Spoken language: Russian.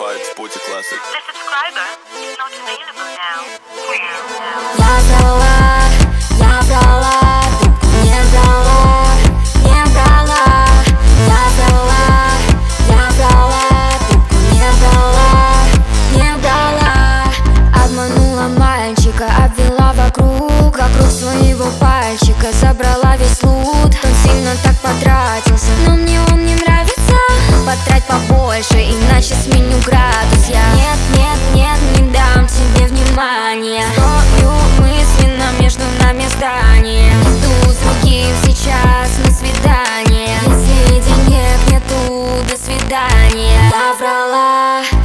certified sporty classic. The subscriber is not available now. Я брала, трубку не брала, не брала. Я брала, трубку не брала, не брала. Обманула мальчика, обвела вокруг своего пальчика, забрала весь лут. Он сильно так потратился, но мне он не нравится. Потрать побольше, иначе сменю градус. Я не дам тебе внимания. Стою мысленно, между нами здание. Иду с другим сейчас на свидание. Если денег нету, до свидания. Я врала.